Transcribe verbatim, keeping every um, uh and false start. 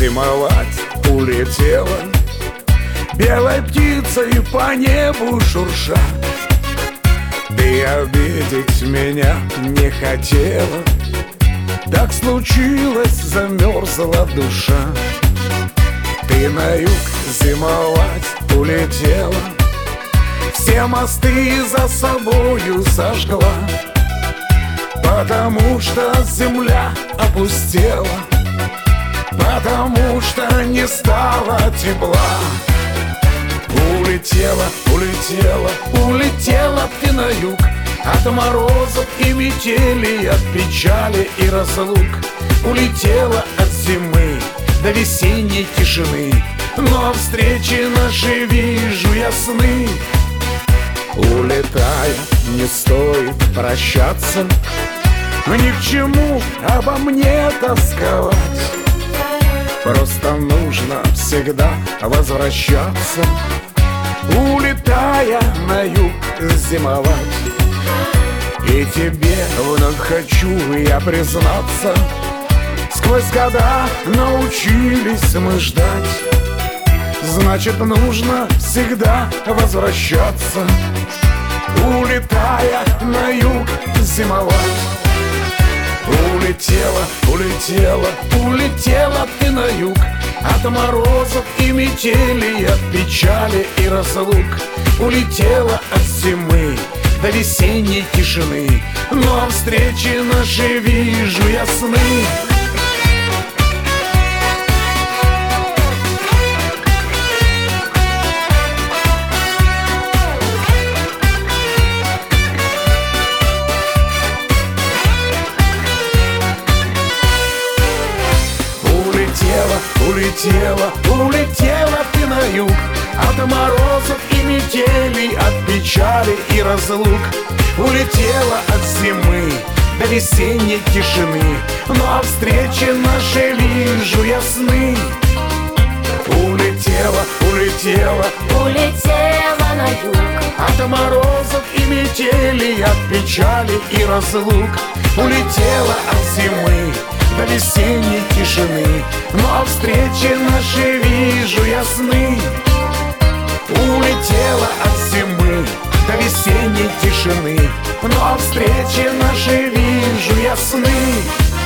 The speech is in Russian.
зимовать улетела, белой птицей по небу шурша. Ты обидеть меня не хотела, так случилось, замерзла душа. Ты на юг зимовать улетела, все мосты за собою сожгла, потому что земля опустела, потому что не стало тепла. Улетела, улетела, улетела ты на юг, от морозов и метели, от печали и разлук. Улетела от зимы до весенней тишины, но встречи наши вижу я сны. Улетая, не стоит прощаться, ни к чему обо мне тосковать. Просто нужно всегда возвращаться, улетая на юг зимовать. И тебе вновь хочу я признаться, сквозь года научились мы ждать. Значит, нужно всегда возвращаться, улетая на юг зимовать. Улетела, улетела, улетела ты на юг, от морозов и метели, от печали и разлук. Улетела от зимы до весенней тишины, но встречи наши вижу я сны. Улетела, улетела ты на юг, от морозов и метели, от печали и разлук. Улетела от зимы до весенней тишины, но встречи наши вижу я сны. Улетела, улетела, улетела на юг, от морозов и метели, от печали и разлук. Улетела от зимы до весенней тишины, но встречи наши вижу я сны. Улетела от зимы до весенней тишины, но встречи наши вижу я сны.